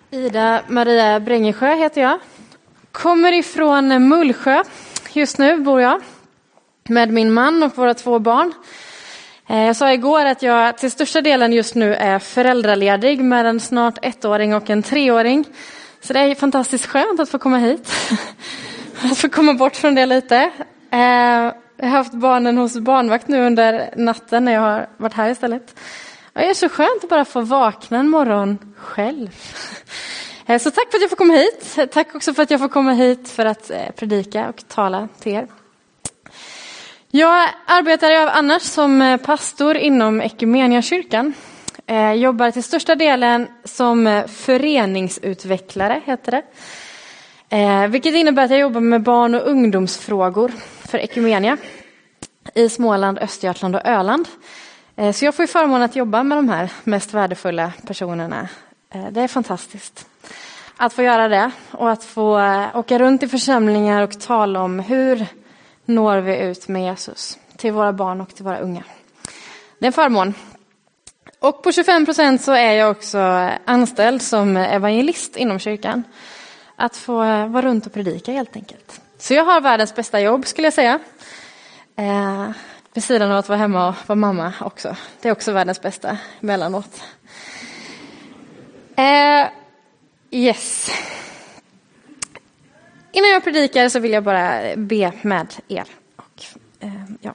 Ida Maria Brängesjö heter jag. Kommer ifrån Mullsjö. Just nu bor jag med min man och våra 2 barn. Jag sa igår att jag till största delen just nu är föräldraledig med en snart 1-åring och en 3-åring. Så det är fantastiskt skönt att få komma hit. Att få komma bort från det lite. Jag har haft barnen hos barnvakt nu under natten när jag har varit här istället. Och det är så skönt att bara få vakna en morgon själv. Så tack för att jag får komma hit. Tack också för att jag får komma hit för att predika och tala till er. Jag arbetar annars som pastor inom Ekumeniakyrkan. Jobbar till största delen som föreningsutvecklare, heter det. Vilket innebär att jag jobbar med barn- och ungdomsfrågor för Ekumenia i Småland, Östergötland och Öland. Så jag får ju förmånen att jobba med de här mest värdefulla personerna. Det är fantastiskt att få göra det och att få åka runt i församlingar och tala om hur når vi ut med Jesus till våra barn och till våra unga. Det är en förmån. Och på 25% så är jag också anställd som evangelist inom kyrkan. Att få vara runt och predika helt enkelt. Så jag har världens bästa jobb skulle jag säga. Vid sidan av att vara hemma och vara mamma också. Det är också världens bästa mellanåt. Yes. Innan jag predikar så vill jag bara be med er. Och, ja.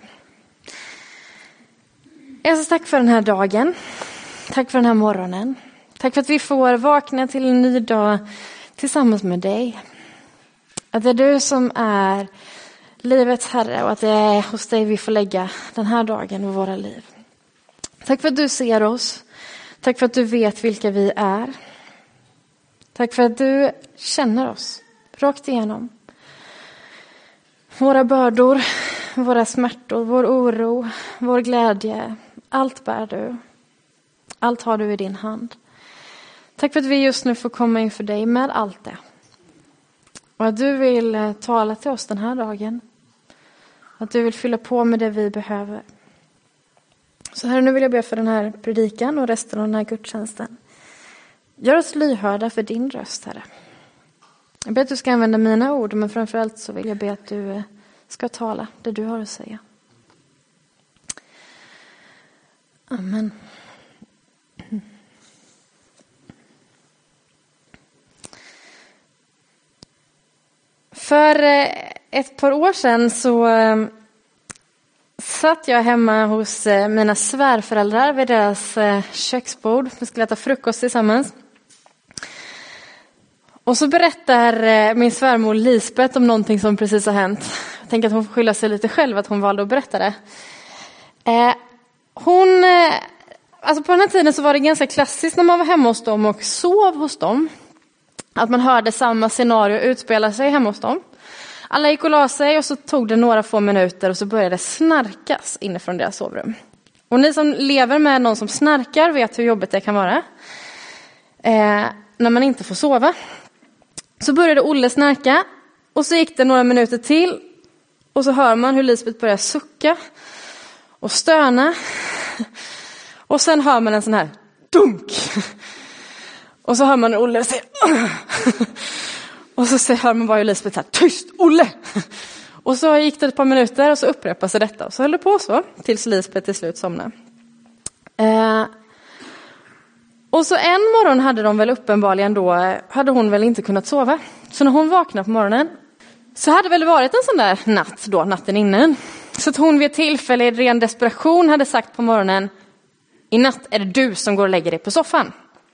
Jesus, tack för den här dagen. Tack för den här morgonen. Tack för att vi får vakna till en ny dag tillsammans med dig. Att det är du som är livets Herre och att det är hos dig vi får lägga den här dagen i våra liv. Tack för att du ser oss. Tack för att du vet vilka vi är. Tack för att du känner oss rakt igenom. Våra bördor, våra smärtor, vår oro, vår glädje. Allt bär du. Allt har du i din hand. Tack för att vi just nu får komma inför dig med allt det. Och att du vill tala till oss den här dagen. Att du vill fylla på med det vi behöver. Så här nu vill jag be för den här predikan och resten av den här gudstjänsten. Gör oss lyhörda för din röst, Herre. Jag ber att du ska använda mina ord, men framförallt så vill jag be att du ska tala det du har att säga. Amen. För ett par år sedan så satt jag hemma hos mina svärföräldrar vid deras köksbord. Vi skulle äta frukost tillsammans. Och så berättar min svärmor Lisbeth om någonting som precis har hänt. Jag tänker att hon får skylla sig lite själv att hon valde att berätta det. Alltså på den här tiden så var det ganska klassiskt när man var hemma hos dem och sov hos dem. Att man hörde samma scenario utspela sig hemma hos dem. Alla gick och la sig och så tog det några få minuter och så började det snarkas inifrån deras sovrum. Och ni som lever med någon som snarkar vet hur jobbigt det kan vara. När man inte får sova. Så började Olle snarka och så gick det några minuter till. Och så hör man hur Lisbeth börjar sucka och stöna. Och sen hör man en sån här dunk. Och så hör man Olle säga och så hör man bara Lisbeth så här, tyst Olle! Och så gick det ett par minuter och så upprepade sig detta. Och så höll det på så tills Lisbeth till slut somnade. Och så en morgon hade de väl uppenbarligen då, hade hon väl inte kunnat sova. Så när hon vaknade på morgonen så hade väl varit en sån där natt då, natten innan. Så att hon vid ett tillfälle i ren desperation hade sagt på morgonen, i natt är det du som går och lägger dig på soffan.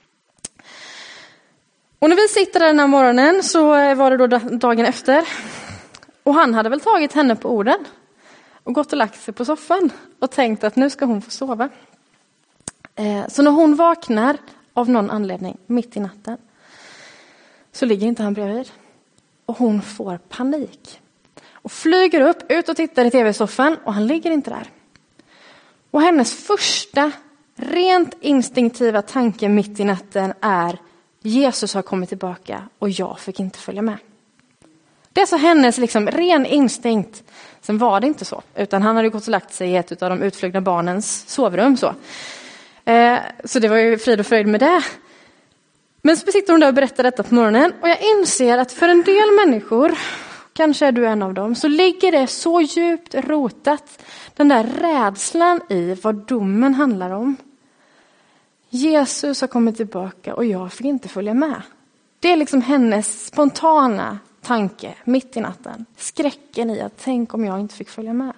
Och när vi sitter där den här morgonen så var det då dagen efter. Och han hade väl tagit henne på orden och gått och lagt sig på soffan och tänkt att nu ska hon få sova. Så när hon vaknar av någon anledning mitt i natten så ligger inte han bredvid. Och hon får panik. Och flyger upp, ut och tittar i tv-soffan och han ligger inte där. Och hennes första rent instinktiva tanke mitt i natten är: Jesus har kommit tillbaka och jag fick inte följa med. Det är så hennes liksom ren instinkt. Sen var det inte så. Utan han hade gått och lagt sig i ett av de utflugna barnens sovrum. Så det var ju frid och fröjd med det. Men så sitter hon där och berättar detta på morgonen. Och jag inser att för en del människor, kanske är du en av dem, så ligger det så djupt rotat. Den där rädslan i vad domen handlar om. Jesus har kommit tillbaka och jag fick inte följa med. Det är liksom hennes spontana tanke mitt i natten. Skräcken i att tänk om jag inte fick följa med.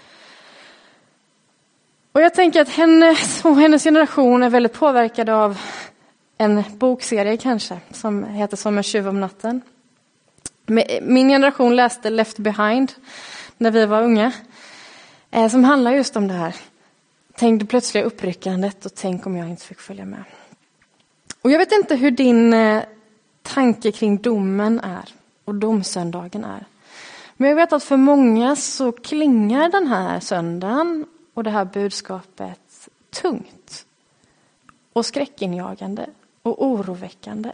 Och jag tänker att hennes generation är väldigt påverkad av en bokserie kanske som heter Som en tjuv om natten. Min generation läste Left Behind när vi var unga. Som handlar just om det här. Tänk det plötsliga uppryckandet och tänk om jag inte fick följa med. Och jag vet inte hur din tanke kring domen är och domsöndagen är. Men jag vet att för många så klingar den här söndagen och det här budskapet tungt. Och skräckinjagande och oroväckande.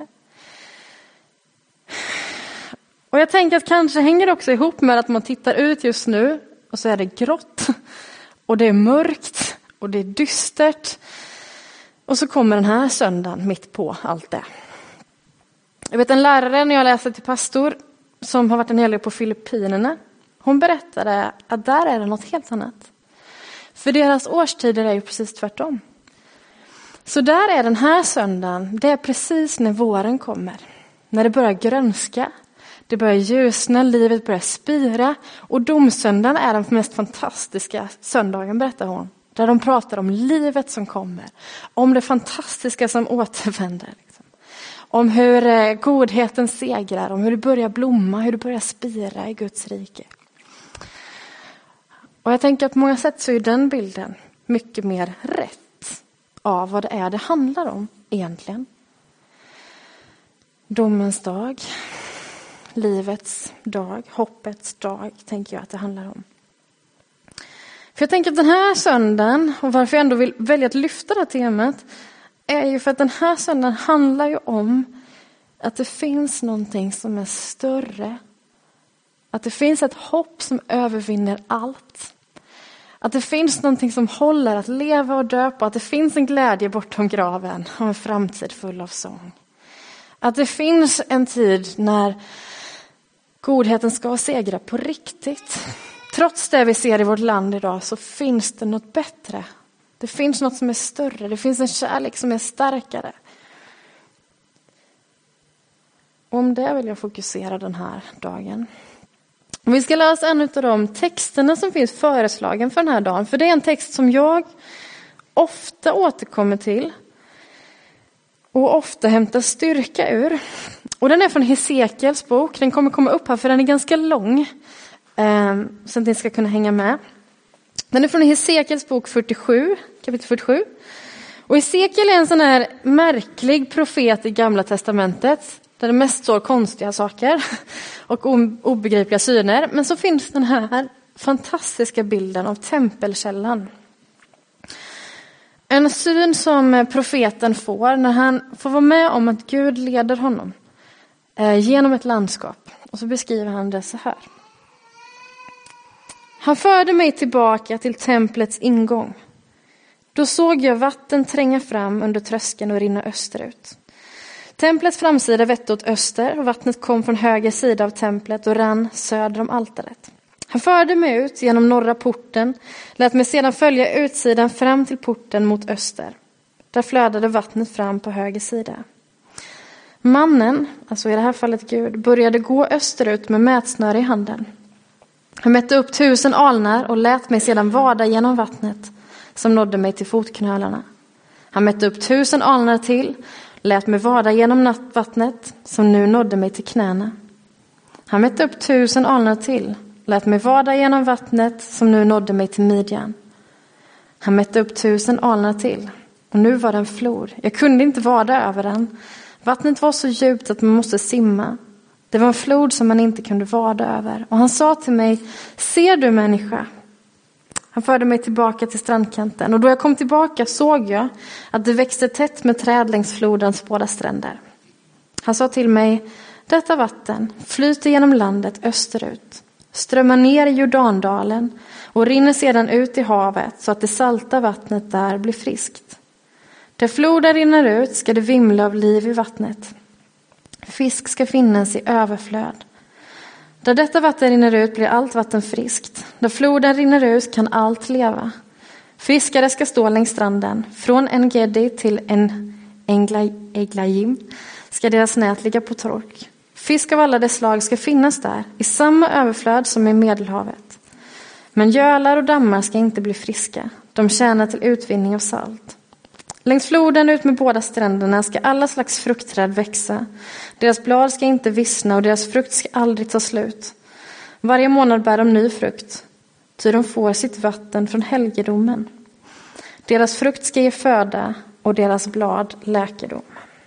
Och jag tänker att kanske hänger det också ihop med att man tittar ut just nu och så är det grått och det är mörkt och det är dystert. Och så kommer den här söndagen mitt på allt det. Jag vet en lärare när jag läste till pastor som har varit en hel del på Filippinerna. Hon berättade att där är det något helt annat. För deras årstider är ju precis tvärtom. Så där är den här söndagen, det är precis när våren kommer. När det börjar grönska, det börjar ljusna, livet börjar spira. Och domsöndagen är den mest fantastiska söndagen, berättar hon. Där de pratar om livet som kommer. Om det fantastiska som återvänder. Liksom. Om hur godheten segrar, om hur det börjar blomma, hur det börjar spira i Guds rike. Och jag tänker att på många sätt så är den bilden mycket mer rätt av vad det är det handlar om egentligen. Domens dag, livets dag, hoppets dag tänker jag att det handlar om. För jag tänker att den här söndagen, och varför jag ändå vill välja att lyfta det här temat, är ju för att den här söndagen handlar ju om att det finns någonting som är större. Att det finns ett hopp som övervinner allt. Att det finns någonting som håller att leva och dö på. Att det finns en glädje bortom graven och en framtid full av sång. Att det finns en tid när godheten ska segra på riktigt. Trots det vi ser i vårt land idag så finns det något bättre. Det finns något som är större. Det finns en kärlek som är starkare. Och om det vill jag fokusera den här dagen. Vi ska läsa en av de texterna som finns föreslagen för den här dagen. För det är en text som jag ofta återkommer till. Och ofta hämtar styrka ur. Och den är från Hesekiels bok. Den kommer komma upp här för den är ganska lång. Så att ni ska kunna hänga med. Den är från Hesekiels bok 47, kapitel 47. Och Hesekiel är en sån här märklig profet i Gamla testamentet. Där det mest står konstiga saker och obegripliga syner. Men så finns den här fantastiska bilden av tempelkällan. En syn som profeten får när han får vara med om att Gud leder honom genom ett landskap. Och så beskriver han det så här. Han förde mig tillbaka till templets ingång. Då såg jag vatten tränga fram under tröskeln och rinna österut. Templets framsida vette åt öster och vattnet kom från höger sida av templet och rann söder om altaret. Han förde mig ut genom norra porten, lät mig sedan följa utsidan fram till porten mot öster. Där flödade vattnet fram på höger sida. Mannen, alltså i det här fallet Gud, började gå österut med mätsnöre i handen. Han mätte upp 1000 alnar och lät mig sedan vada genom vattnet som nådde mig till fotknölarna. Han mätte upp 1000 alnar till, lät mig vada genom vattnet som nu nådde mig till knäna. Han mätte upp 1000 alnar till, lät mig vada genom vattnet som nu nådde mig till midjan. Han mätte upp 1000 alnar till, och nu var det en flod. Jag kunde inte vada över den. Vattnet var så djupt att man måste simma. Det var en flod som man inte kunde vada över. Och han sa till mig, ser du människa? Han förde mig tillbaka till strandkanten. Och då jag kom tillbaka såg jag att det växte tätt med träd längs flodens båda stränder. Han sa till mig, detta vatten flyter genom landet österut. Strömmar ner i Jordandalen och rinner sedan ut i havet så att det salta vattnet där blir friskt. Där floden rinner ut ska det vimla av liv i vattnet. Fisk ska finnas i överflöd. Där detta vatten rinner ut blir allt vatten friskt. Där floden rinner ut kan allt leva. Fiskare ska stå längs stranden. Från En-Gedi till En-Eglaim ska deras nät ligga på tork. Fisk av alla dess slag ska finnas där, i samma överflöd som i Medelhavet. Men gölar och dammar ska inte bli friska. De tjänar till utvinning av salt. Längs floden ut med båda stränderna ska alla slags fruktträd växa. Deras blad ska inte vissna och deras frukt ska aldrig ta slut. Varje månad bär de ny frukt, ty de får sitt vatten från helgedomen. Deras frukt ska ge föda och deras blad läkedom.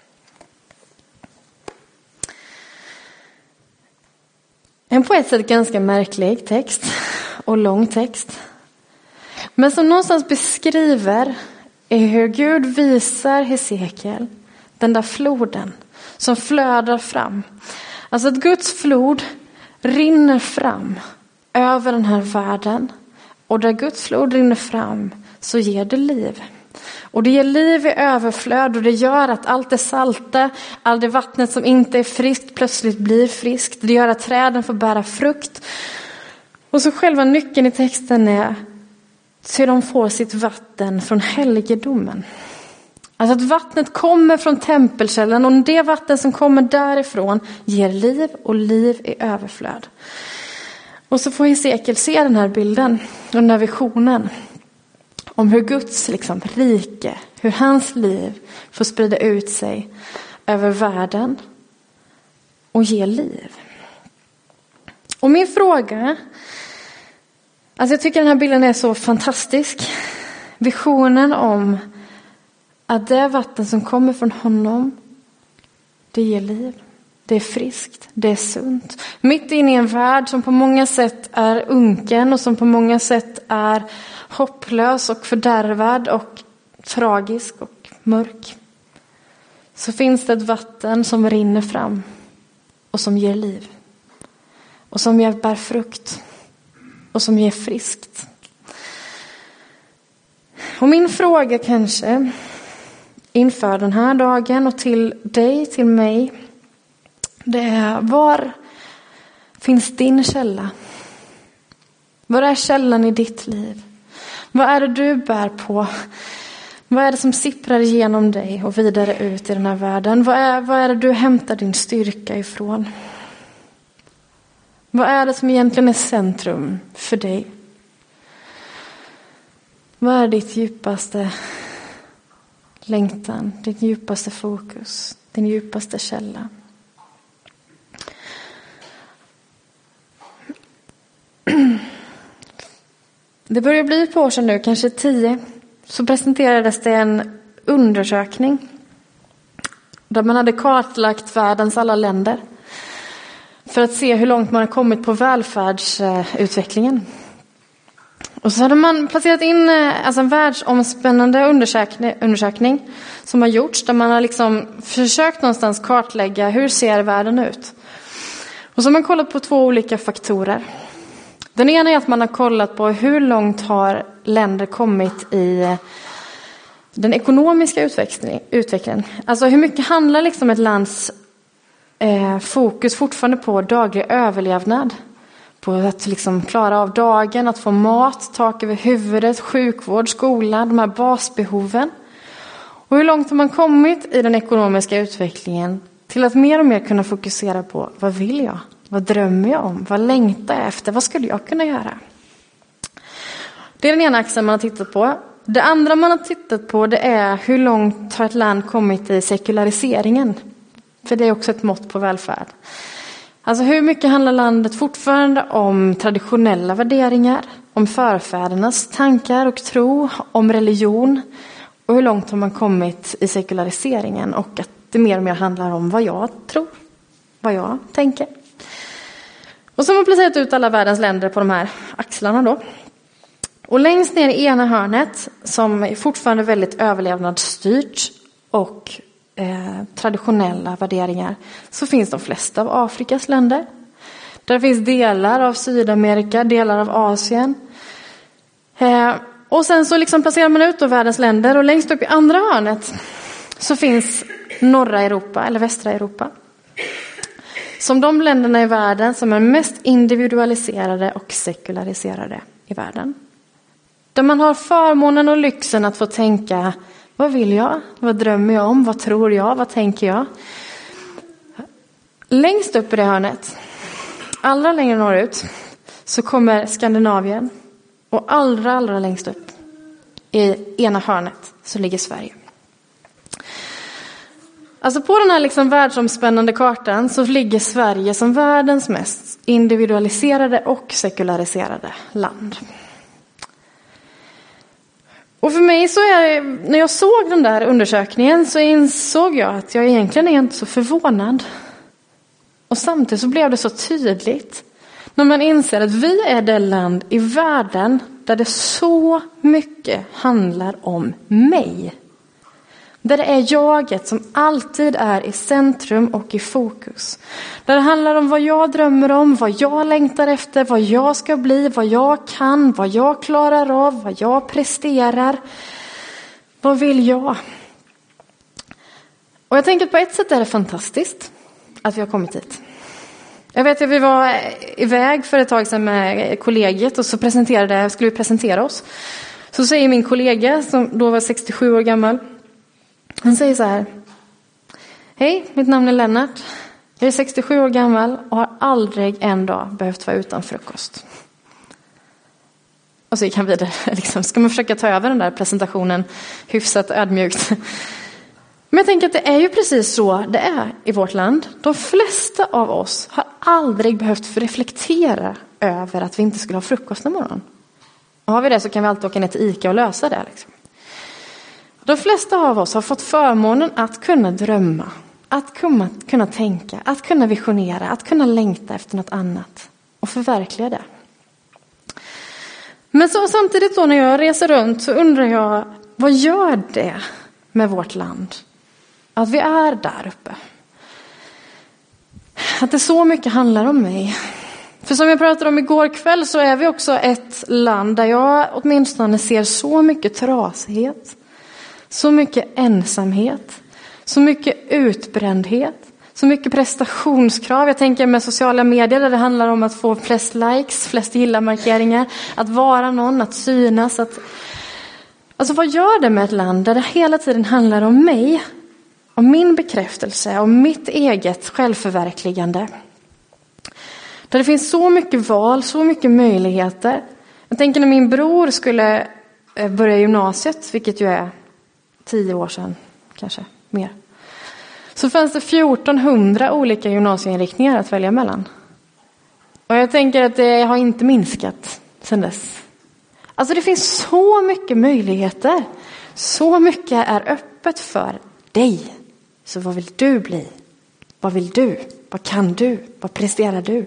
En på ett sätt ganska märklig text och lång text. Men som någonstans beskriver är hur Gud visar Hesekiel den där floden som flödar fram. Alltså att Guds flod rinner fram över den här världen. Och där Guds flod rinner fram så ger det liv. Och det ger liv i överflöd och det gör att allt det salta, allt det vattnet som inte är friskt plötsligt blir friskt. Det gör att träden får bära frukt. Och så själva nyckeln i texten är så de får sitt vatten från helgedomen. Alltså att vattnet kommer från tempelkällan och det vatten som kommer därifrån ger liv och liv i överflöd. Och så får Hesekiel se den här bilden och den här visionen om hur Guds rike, hur hans liv får sprida ut sig över världen och ge liv. Och min fråga, alltså jag tycker den här bilden är så fantastisk. Visionen om att det vatten som kommer från honom, det ger liv. Det är friskt, det är sunt. Mitt inne i en värld som på många sätt är unken och som på många sätt är hopplös och fördärvad och tragisk och mörk. Så finns det ett vatten som rinner fram och som ger liv. Och som bär frukt och som ger friskt. Och min fråga kanske inför den här dagen och till dig, till mig, det är: var finns din källa? Var är källan i ditt liv? Vad är det du bär på? Vad är det som sipprar igenom dig och vidare ut i den här världen? Vad är det du hämtar din styrka ifrån? Vad är det som egentligen är centrum för dig? Vad är ditt djupaste längtan, ditt djupaste fokus, din djupaste källa? Det börjar bli ett par år sedan nu, kanske 10, så presenterades det en undersökning där man hade kartlagt världens alla länder för att se hur långt man har kommit på välfärdsutvecklingen. Och så hade man placerat in en världsomspännande undersökning som har gjorts där man har försökt någonstans kartlägga hur ser världen ut. Och så har man kollat på 2 olika faktorer. Den ena är att man har kollat på hur långt har länder kommit i den ekonomiska utvecklingen. Alltså hur mycket handlar ett lands fokus fortfarande på daglig överlevnad. På att klara av dagen, att få mat, tak över huvudet, sjukvård, skola, de här basbehoven. Och hur långt har man kommit i den ekonomiska utvecklingen till att mer och mer kunna fokusera på vad vill jag? Vad drömmer jag om? Vad längtar jag efter? Vad skulle jag kunna göra? Det är den ena axeln man har tittat på. Det andra man har tittat på det är hur långt har ett land kommit i sekulariseringen. För det är också ett mått på välfärd. Alltså hur mycket handlar landet fortfarande om traditionella värderingar, om förfädernas tankar och tro, om religion. Och hur långt har man kommit i sekulariseringen och att det mer och mer handlar om vad jag tror, vad jag tänker. Och så har man placerat ut alla världens länder på de här axlarna då. Och längst ner i ena hörnet, som är fortfarande väldigt överlevnadsstyrt och traditionella värderingar, så finns de flesta av Afrikas länder. Där finns delar av Sydamerika, delar av Asien. Och sen så liksom placerar man ut då världens länder, och längst upp i andra hörnet så finns norra Europa eller västra Europa. Som de länderna i världen som är mest individualiserade och sekulariserade i världen. Där man har förmånen och lyxen att få tänka, vad vill jag? Vad drömmer jag om? Vad tror jag? Vad tänker jag? Längst upp i det hörnet, allra längre norrut, så kommer Skandinavien. Och allra längst upp i ena hörnet så ligger Sverige. Alltså på den här liksom världsomspännande kartan så ligger Sverige som världens mest individualiserade och sekulariserade land. Och för mig så när jag såg den där undersökningen så insåg jag att jag egentligen är inte så förvånad. Och samtidigt så blev det så tydligt när man inser att vi är det land i världen där det så mycket handlar om mig. Där det är jaget som alltid är i centrum och i fokus. Där det handlar om vad jag drömmer om, vad jag längtar efter, vad jag ska bli, vad jag kan, vad jag klarar av, vad jag presterar. Vad vill jag? Och jag tänker att på ett sätt är det fantastiskt att vi har kommit hit. Jag vet att vi var iväg för ett tag sedan med kollegiet och så skulle vi presentera oss. Så säger min kollega som då var 67 år gammal. Han säger så här: hej, mitt namn är Lennart. Jag är 67 år gammal och har aldrig en dag behövt vara utan frukost. Och så gick han vidare. Liksom, ska man försöka ta över den där presentationen hyfsat ödmjukt. Men jag tänker att det är ju precis så det är i vårt land. De flesta av oss har aldrig behövt reflektera över att vi inte skulle ha frukost en morgon. Och har vi det så kan vi alltid åka ner till ICA och lösa det. Liksom. De flesta av oss har fått förmånen att kunna drömma, att kunna tänka, att kunna visionera, att kunna längta efter något annat och förverkliga det. Men så samtidigt då när jag reser runt så undrar jag, vad gör det med vårt land? Att vi är där uppe. Att det så mycket handlar om mig. För som jag pratade om igår kväll så är vi också ett land där jag åtminstone ser så mycket trasighet. Så mycket ensamhet. Så mycket utbrändhet. Så mycket prestationskrav. Jag tänker med sociala medier där det handlar om att få flest likes, flest gilla-markeringar. Att vara någon, att synas. Alltså vad gör det med ett land där det hela tiden handlar om mig? Om min bekräftelse, om mitt eget självförverkligande. Där det finns så mycket val, så mycket möjligheter. Jag tänker när min bror skulle börja gymnasiet, vilket ju är 10 år sedan, kanske mer. Så fanns det 1400 olika gymnasieinriktningar att välja mellan. Och jag tänker att det har inte minskat sedan dess. Alltså det finns så mycket möjligheter. Så mycket är öppet för dig. Så vad vill du bli? Vad vill du? Vad kan du? Vad presterar du?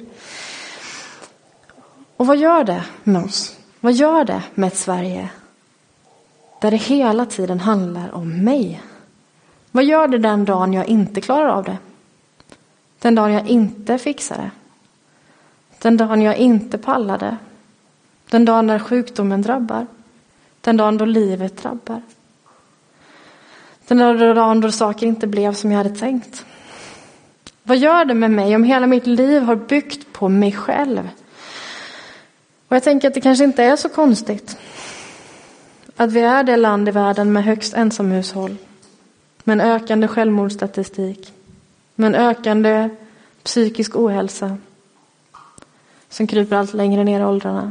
Och vad gör det med oss? Vad gör det med ett Sverige där det hela tiden handlar om mig? Vad gör det den dagen jag inte klarar av det? Den dagen jag inte fixar det? Den dagen jag inte pallade? Den dagen när sjukdomen drabbar? Den dagen då livet drabbar? Den dagen då saker inte blev som jag hade tänkt? Vad gör det med mig om hela mitt liv har byggt på mig själv? Och jag tänker att det kanske inte är så konstigt att vi är det land i världen med högst ensamhushåll, med en ökande självmordsstatistik, med en ökande psykisk ohälsa som kryper allt längre ner i åldrarna.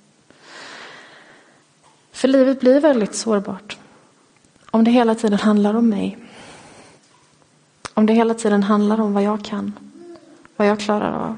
För livet blir väldigt sårbart om det hela tiden handlar om mig. Om det hela tiden handlar om vad jag kan, vad jag klarar av.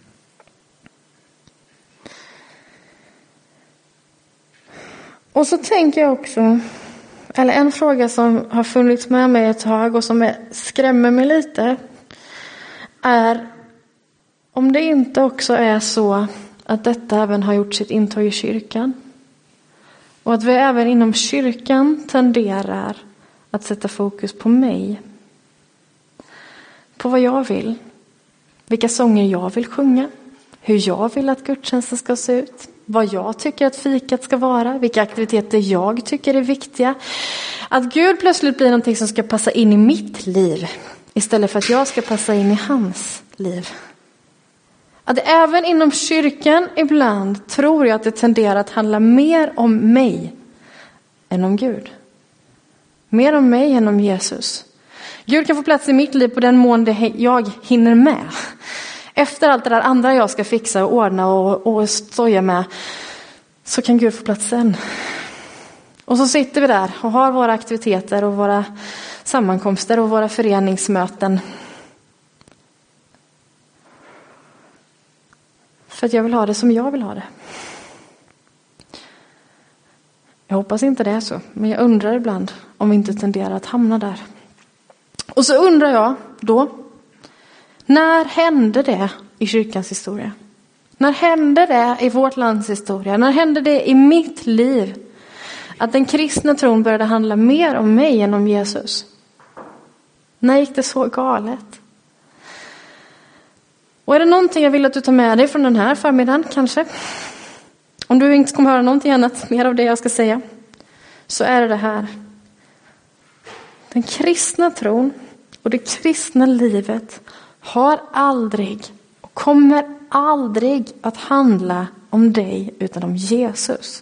Och så tänker jag också, eller en fråga som har funnits med mig ett tag och som skrämmer mig lite, är om det inte också är så att detta även har gjort sitt intåg i kyrkan. Och att vi även inom kyrkan tenderar att sätta fokus på mig. På vad jag vill. Vilka sånger jag vill sjunga. hur jag vill att gudstjänsten ska se ut, vad jag tycker att fikat ska vara, vilka aktiviteter jag tycker är viktiga. Att Gud plötsligt blir någonting som ska passa in i mitt liv istället för att jag ska passa in i hans liv. Att även inom kyrkan ibland tror jag att det tenderar att handla mer om mig än om Gud. Mer om mig än om Jesus. Gud kan få plats i mitt liv på den mån jag hinner med. Efter allt det där andra jag ska fixa och ordna och stoja med, så kan Gud få plats sen. Och så sitter vi där och har våra aktiviteter och våra sammankomster och våra föreningsmöten. För att jag vill ha det som jag vill ha det. Jag hoppas inte det är så, men jag undrar ibland om vi inte tenderar att hamna där. Och så undrar jag då, när hände det i kyrkans historia? När hände det i vårt lands historia? När hände det i mitt liv? Att den kristna tron började handla mer om mig än om Jesus? När gick det så galet? Och är det någonting jag vill att du tar med dig från den här förmiddagen kanske? Om du inte kommer höra någonting annat mer av det jag ska säga, så är det här. Den kristna tron och det kristna livet har aldrig och kommer aldrig att handla om dig utan om Jesus.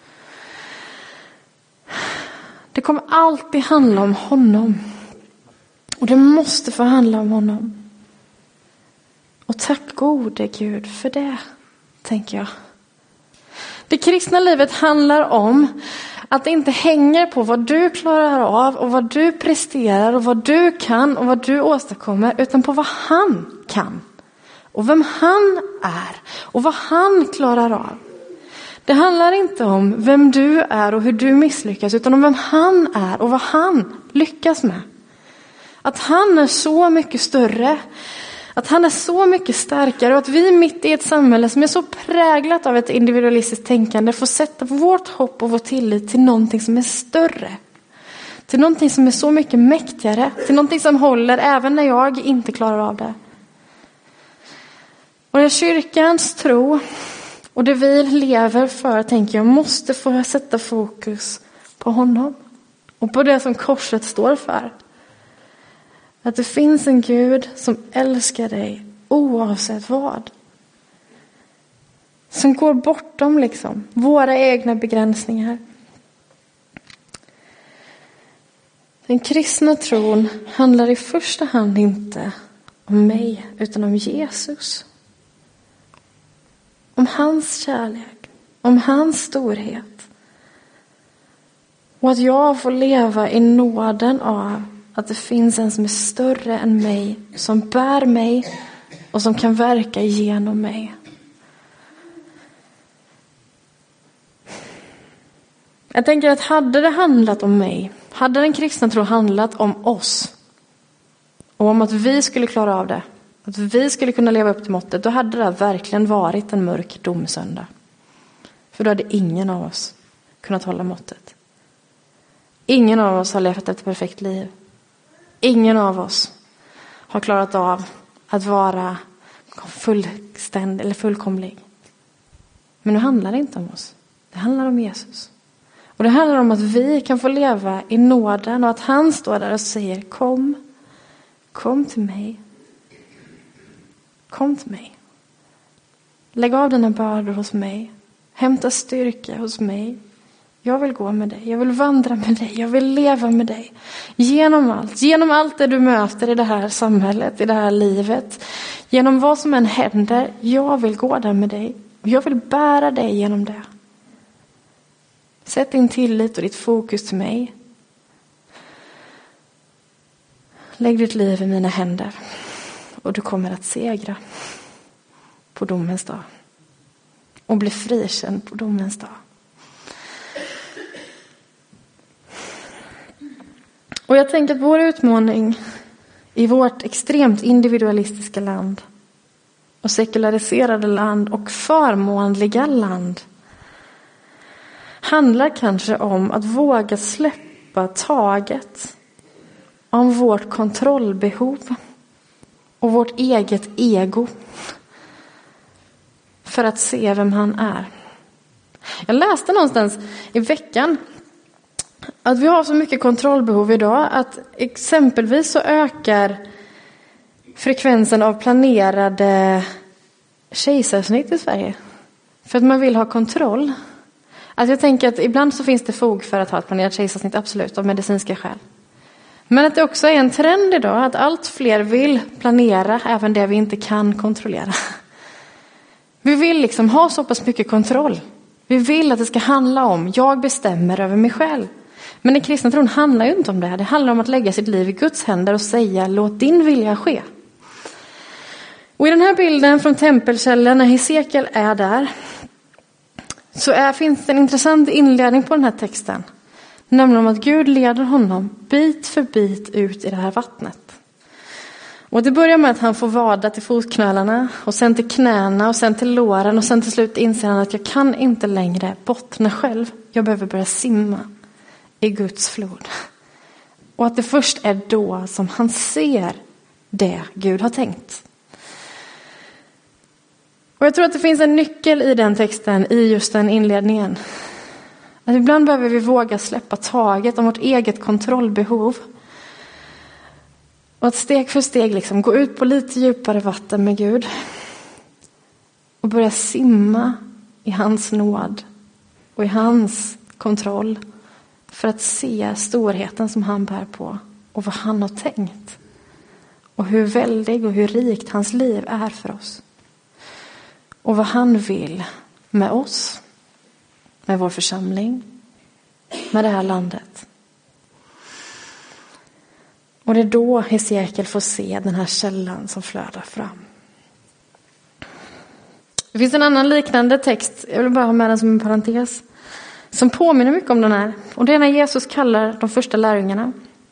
Det kommer alltid handla om honom. Och det måste få handla om honom. Och tack gode Gud för det, tänker jag. Det kristna livet handlar om att det inte hänger på vad du klarar av och vad du presterar och vad du kan och vad du åstadkommer, utan på vad han kan och vem han är och vad han klarar av. Det handlar inte om vem du är och hur du misslyckas, utan om vem han är och vad han lyckas med. Att han är så mycket större, att han är så mycket starkare, och att vi mitt i ett samhälle som är så präglat av ett individualistiskt tänkande får sätta vårt hopp och vår tillit till någonting som är större. Till någonting som är så mycket mäktigare. Till någonting som håller även när jag inte klarar av det. Och det kyrkans tro och det vi lever för, tänker jag, måste få sätta fokus på honom. Och på det som korset står för. Att det finns en Gud som älskar dig oavsett vad. Som går bortom våra egna begränsningar. Den kristna tron handlar i första hand inte om mig utan om Jesus. Om hans kärlek, om hans storhet. Och att jag får leva i nåden av att det finns en som är större än mig, som bär mig och som kan verka genom mig. Jag tänker att hade det handlat om mig, hade den kristna tro handlat om oss och om att vi skulle klara av det, att vi skulle kunna leva upp till måttet, då hade det verkligen varit en mörk domsöndag. För då hade ingen av oss kunnat hålla måttet. Ingen av oss har levt ett perfekt liv. Ingen av oss har klarat av att vara fullständig eller fullkomlig. Men nu handlar det inte om oss. Det handlar om Jesus. Och det handlar om att vi kan få leva i nåden och att han står där och säger: kom till mig. Kom till mig. Lägg av dina bördor hos mig. Hämta styrka hos mig. Jag vill gå med dig. Jag vill vandra med dig. Jag vill leva med dig. Genom allt det du möter i det här samhället, i det här livet. Genom vad som än händer. Jag vill gå där med dig. Och jag vill bära dig genom det. Sätt din tillit och ditt fokus till mig. Lägg ditt liv i mina händer. Och du kommer att segra på domens dag. Och bli frikänd på domens dag. Och jag tänker att vår utmaning i vårt extremt individualistiska land och sekulariserade land och förmånliga land handlar kanske om att våga släppa taget om vårt kontrollbehov och vårt eget ego. för att se vem han är. Jag läste någonstans i veckan att vi har så mycket kontrollbehov idag att exempelvis så ökar frekvensen av planerade kejsarsnitt i Sverige. För att man vill ha kontroll. Alltså jag tänker att ibland så finns det fog för att ha ett planerat kejsarsnitt, absolut, av medicinska skäl. Men att det också är en trend idag att allt fler vill planera även det vi inte kan kontrollera. Vi vill liksom ha så pass mycket kontroll. Vi vill att det ska handla om, jag bestämmer över mig själv. Men den kristna tron handlar ju inte om det. Det handlar om att lägga sitt liv i Guds händer och säga, låt din vilja ske. Och i den här bilden från tempelkällan när Hesekiel är där, så finns det en intressant inledning på den här texten. Nämligen om att Gud leder honom bit för bit ut i det här vattnet. Och det börjar med att han får vada till fotknölarna och sen till knäna och sen till låren och sen till slut inser han att jag kan inte längre bottna själv. Jag behöver börja simma i Guds flod. Och att det först är då som han ser det Gud har tänkt. Och jag tror att det finns en nyckel i den texten, i just den inledningen. Att ibland behöver vi våga släppa taget om vårt eget kontrollbehov. Och att steg för steg liksom gå ut på lite djupare vatten med Gud. Och börja simma i hans nåd och i hans kontroll. För att se storheten som han bär på och vad han har tänkt. Och hur väldig och hur rikt hans liv är för oss. Och vad han vill med oss, med vår församling, med det här landet. Och det är då Hesekiel får se den här källan som flödar fram. Det finns en annan liknande text, jag vill bara ha med den som en parentes, som påminner mycket om den här. Och det är när Jesus kallar de första lärjungarna.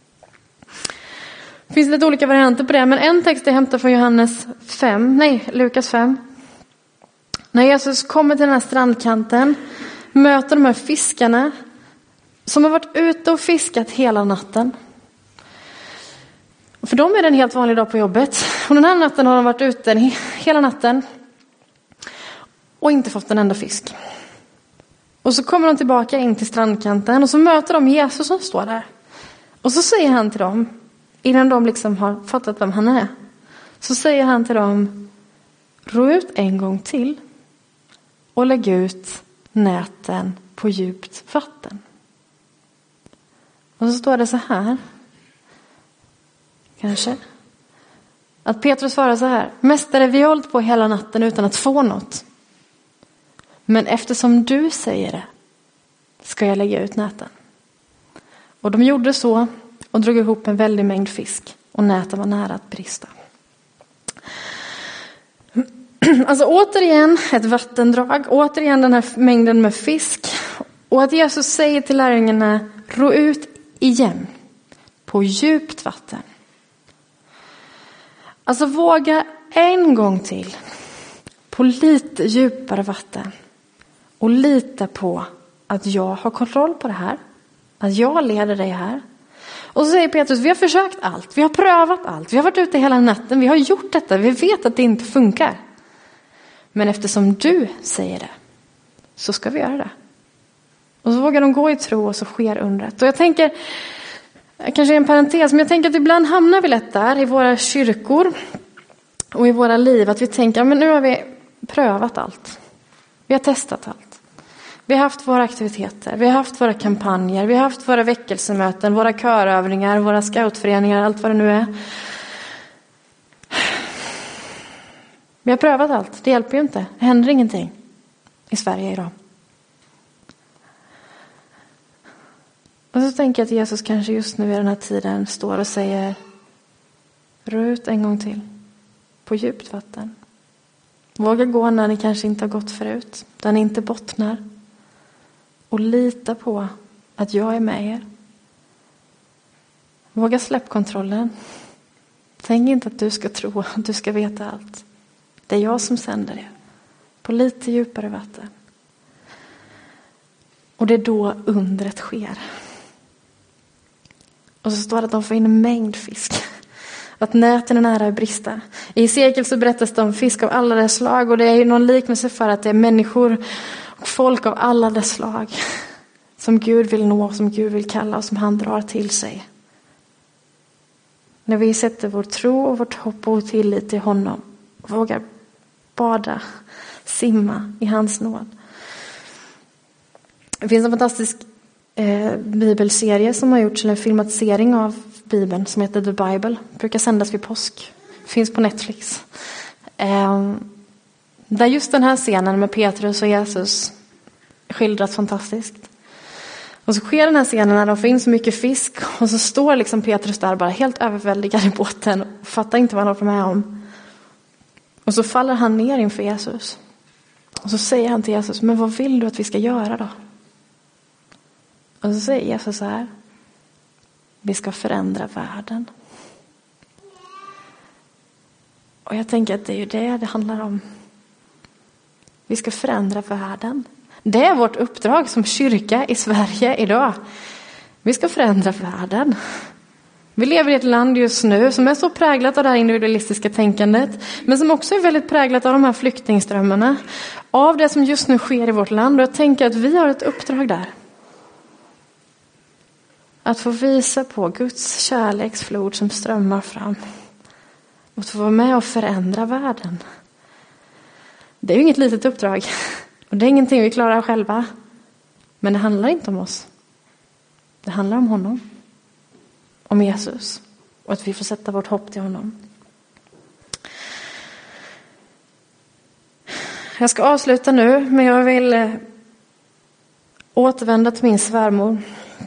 Det finns lite olika varianter på det, men en text är hämtad från Lukas 5. När Jesus kommer till den här strandkanten, möter de här fiskarna som har varit ute och fiskat hela natten. Och för dem är det en helt vanlig dag på jobbet. Och den här natten har de varit ute hela natten och inte fått en enda fisk. Och så kommer de tillbaka in till strandkanten och så möter de Jesus som står där. Och så säger han till dem, innan de liksom har fattat vem han är, så säger han till dem, ro ut en gång till och lägg ut näten på djupt vatten. Och så står det så här, kanske, att Petrus svarar så här, mästare, vi har hållit på hela natten utan att få något. Men eftersom du säger det ska jag lägga ut näten. Och de gjorde så och drog ihop en väldig mängd fisk. Och näten var nära att brista. Alltså återigen ett vattendrag. Återigen den här mängden med fisk. Och att Jesus säger till lärjungarna, ro ut igen på djupt vatten. Alltså våga en gång till på lite djupare vatten. Och lita på att jag har kontroll på det här. Att jag leder dig här. Och så säger Petrus, vi har försökt allt. Vi har prövat allt. Vi har varit ute hela natten. Vi har gjort detta. Vi vet att det inte funkar. Men eftersom du säger det så ska vi göra det. Och så vågar de gå i tro och så sker undret. Och jag tänker, kanske en parentes, men jag tänker att ibland hamnar vi lätt där i våra kyrkor och i våra liv. Att vi tänker, men nu har vi prövat allt. Vi har testat allt. Vi har haft våra aktiviteter, vi har haft våra kampanjer, vi har haft våra väckelsemöten, våra körövningar, våra scoutföreningar, allt vad det nu är. Vi har prövat allt, det hjälper ju inte. Det händer ingenting i Sverige idag. Och så tänker jag att Jesus kanske just nu i den här tiden står och säger, ro ut en gång till på djupt vatten. Våga gå när ni kanske inte har gått förut, där ni inte bottnar. Och lita på att jag är med er. Våga släpp kontrollen. Tänk inte att du ska tro att du ska veta allt. Det är jag som sänder er på lite djupare vatten. Och det är då undret sker. Och så står det att de får in en mängd fisk. att näten är nära att brista. I Hesekiel så berättas det om fisk av alla dess slag, och det är ju någon liknelse för att det är människor och folk av alla dess slag som Gud vill nå, som Gud vill kalla och som han drar till sig. När vi sätter vår tro och vårt hopp och tillit till honom och vågar bada, simma i hans nåd. Det finns en fantastisk bibelserie som har gjorts, eller en filmatisering av Bibeln som heter The Bible. Brukar sändas vid påsk. Finns på Netflix. Där just den här scenen med Petrus och Jesus skildras fantastiskt. Och så sker den här scenen när de får in så mycket fisk, och så står liksom Petrus där bara helt överväldigad i båten och fattar inte vad han har med om. Och så faller han ner inför Jesus. Och så säger han till Jesus: men vad vill du att vi ska göra då? Och så säger Jesus så här: vi ska förändra världen. Och jag tänker att det är ju det handlar om. Vi ska förändra världen. Det är vårt uppdrag som kyrka i Sverige idag. Vi ska förändra världen. Vi lever i ett land just nu som är så präglat av det här individualistiska tänkandet, men som också är väldigt präglat av de här flyktingströmmarna, av det som just nu sker i vårt land. Och jag tänker att vi har ett uppdrag där. Att få visa på Guds kärleksflod som strömmar fram. Och att få vara med och förändra världen. Det är ju inget litet uppdrag. Och det är ingenting vi klarar själva. Men det handlar inte om oss. Det handlar om honom. Om Jesus. Och att vi får sätta vårt hopp till honom. Jag ska avsluta nu, men jag vill återvända till min svärmor.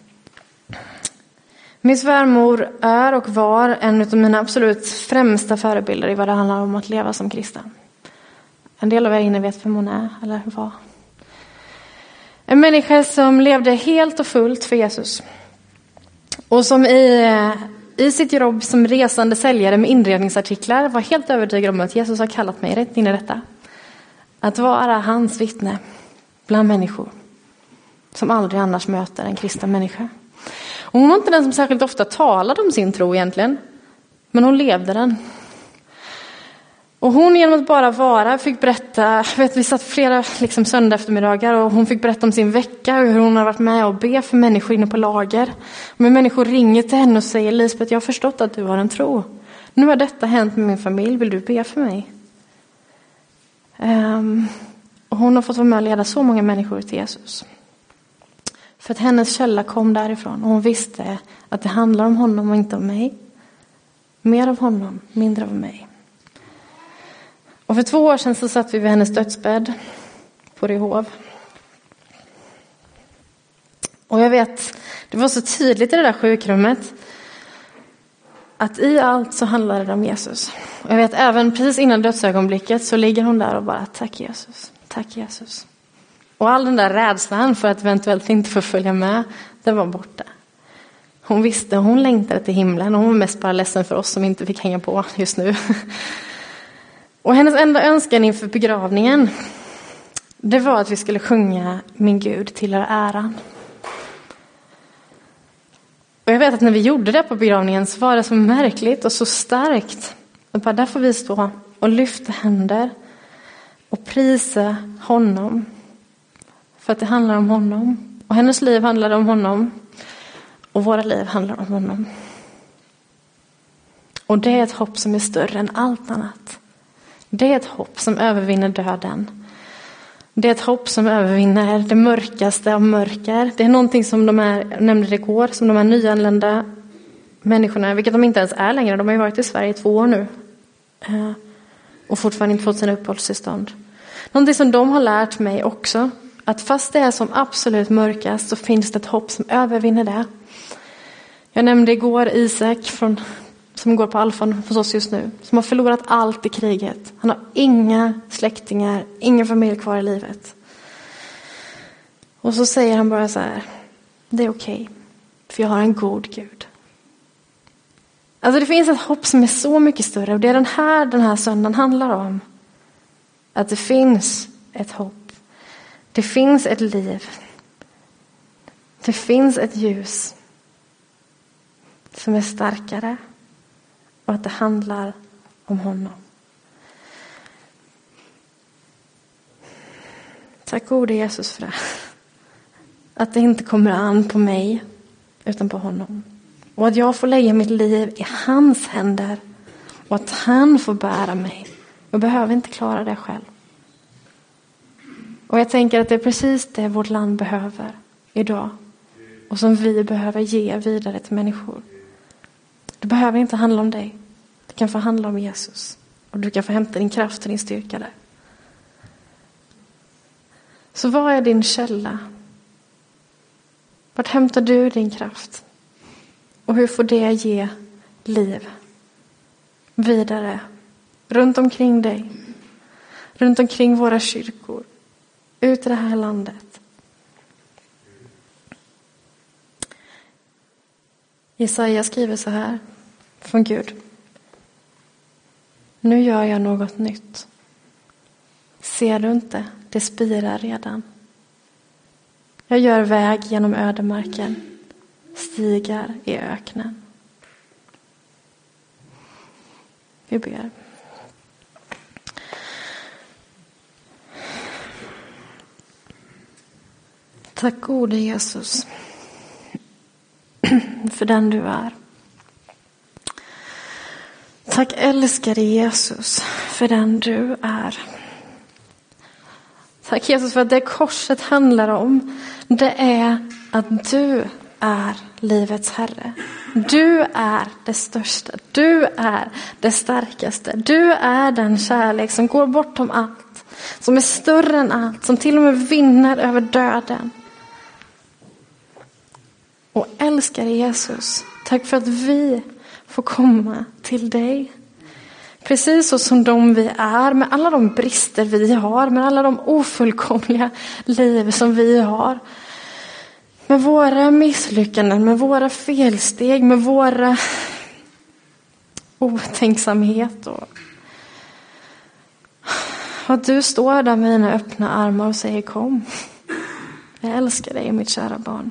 Min svärmor är och var en av mina absolut främsta förebilder i vad det handlar om att leva som kristen. En del av er inne vet vem hon är, eller var. En människa som levde helt och fullt för Jesus. Och som i sitt jobb som resande säljare med inredningsartiklar var helt övertygad om att Jesus har kallat mig rätt in i detta. Att vara hans vittne bland människor som aldrig annars möter en kristen människa. Och hon var inte den som särskilt ofta talade om sin tro egentligen. Men hon levde den. Och hon genom att bara vara fick berätta, vi satt flera söndag eftermiddagar och hon fick berätta om sin vecka och hur hon har varit med och be för människor inne på lager. Men människor ringer till henne och säger: Lisbeth, jag har förstått att du har en tro. Nu har detta hänt med min familj, vill du be för mig? Och hon har fått vara med och leda så många människor till Jesus. För att hennes källa kom därifrån och hon visste att det handlar om honom och inte om mig. Mer av honom, mindre av mig. Och för 2 år sedan så satt vi vid hennes dödsbädd på Rehov. Och jag vet, det var så tydligt i det där sjukrummet att i allt så handlade det om Jesus. Och jag vet, även precis innan dödsögonblicket så ligger hon där och bara: tack Jesus, tack Jesus. Och all den där rädslan för att eventuellt inte få följa med, den var borta. Hon visste, hon längtade till himlen och hon var mest bara ledsen för oss som inte fick hänga på just nu. Och hennes enda önskan inför begravningen, det var att vi skulle sjunga Min Gud tillhör äran. Och jag vet att när vi gjorde det på begravningen så var det så märkligt och så starkt. Och bara där får vi stå och lyfta händer och prisa honom. För att det handlar om honom. Och hennes liv handlade om honom. Och våra liv handlar om honom. Och det är ett hopp som är större än allt annat. Det är ett hopp som övervinner döden. Det är ett hopp som övervinner det mörkaste av mörker. Det är någonting som jag nämnde det igår, som de här nyanlända människorna, vilket de inte ens är längre. De har ju varit i Sverige i 2 år nu. Och fortfarande inte fått sina uppehållstillstånd. Någonting som de har lärt mig också. Att fast det är som absolut mörkast så finns det ett hopp som övervinner det. Jag nämnde igår Isak som går på Alfan hos oss just nu. Som har förlorat allt i kriget. Han har inga släktingar, ingen familj kvar i livet. Och så säger han bara så här: det är okej, för jag har en god Gud. Alltså det finns ett hopp som är så mycket större. Och det är den här söndagen handlar om. Att det finns ett hopp. Det finns ett liv. Det finns ett ljus som är starkare och att det handlar om honom. Tack gode Jesus för det. Att det inte kommer an på mig utan på honom. Och att jag får lägga mitt liv i hans händer. Och att han får bära mig. Jag behöver inte klara det själv. Och jag tänker att det är precis det vårt land behöver idag. Och som vi behöver ge vidare till människor. Det behöver inte handla om dig. Det kan få handla om Jesus. Och du kan få hämta din kraft och din styrka där. Så vad är din källa? Vart hämtar du din kraft? Och hur får det ge liv vidare runt omkring dig? Runt omkring våra kyrkor. Ut i det här landet. Jesaja skriver så här från Gud. Nu gör jag något nytt. Ser du inte? Det spirar redan. Jag gör väg genom ödemarken. Stigar i öknen. Vi ber. Tack gode Jesus. För den du är. Tack älskade Jesus. För den du är. Tack Jesus för att det korset handlar om. Det är att du är livets Herre. Du är det största. Du är det starkaste. Du är den kärlek som går bortom allt. Som är större än allt. Som till och med vinner över döden. Och älskar Jesus. Tack för att vi får komma till dig. Precis så som de vi är. Med alla de brister vi har. Med alla de ofullkomliga liv som vi har. Med våra misslyckanden. Med våra felsteg. Med våra otänksamhet. Och att du står där med dina öppna armar och säger kom. Jag älskar dig mitt kära barn.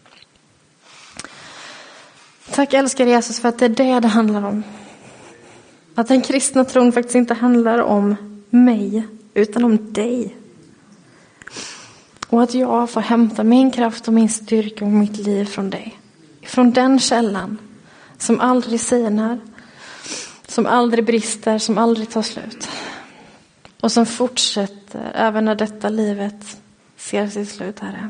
Tack älskar Jesus för att det är det handlar om. Att den kristna tron faktiskt inte handlar om mig utan om dig. Och att jag får hämta min kraft och min styrka och mitt liv från dig. Från den källan som aldrig sinar. Som aldrig brister, som aldrig tar slut. Och som fortsätter även när detta livet ser sitt slut, Herre.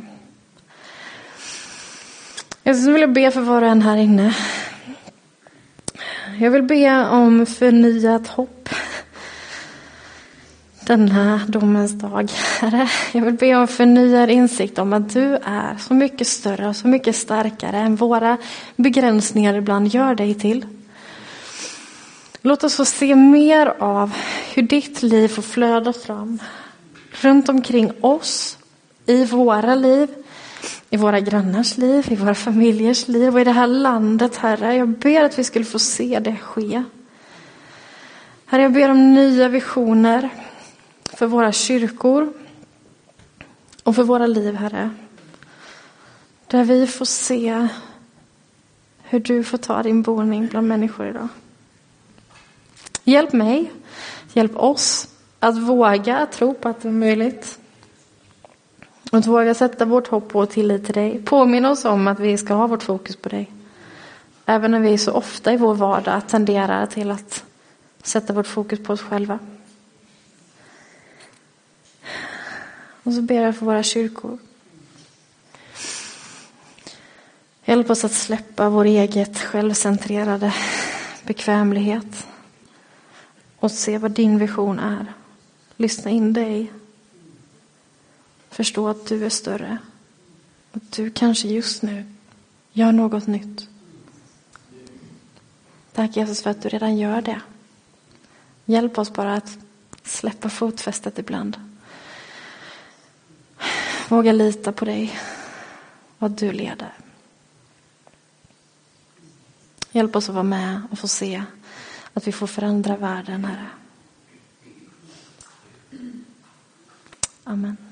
Jag skulle vilja be för var och en här inne. Jag vill be om förnyat hopp. Denna domens dag, Herre. Jag vill be om förnyad insikt om att du är så mycket större och så mycket starkare än våra begränsningar ibland gör dig till. Låt oss få se mer av hur ditt liv får flöda fram runt omkring oss, i våra liv, i våra grannars liv, i våra familjers liv och i det här landet, Herre. Jag ber att vi skulle få se det ske. Herre, jag ber om nya visioner för våra kyrkor och för våra liv, Herre. Där vi får se hur du får ta din boning bland människor idag. Hjälp mig, hjälp oss att våga tro på att det är möjligt. Och att våga sätta vårt hopp och tillit till dig. Påminna oss om att vi ska ha vårt fokus på dig. Även när vi så ofta i vår vardag tenderar till att sätta vårt fokus på oss själva. Och så ber jag för våra kyrkor. Hjälp oss att släppa vår eget självcentrerade bekvämlighet. Och se vad din vision är. Lyssna in dig. Förstå att du är större. Att du kanske just nu gör något nytt. Tack Jesus för att du redan gör det. Hjälp oss bara att släppa fotfästet ibland. Våga lita på dig. Och att du leder. Hjälp oss att vara med och få se att vi får förändra världen, Herre. Amen.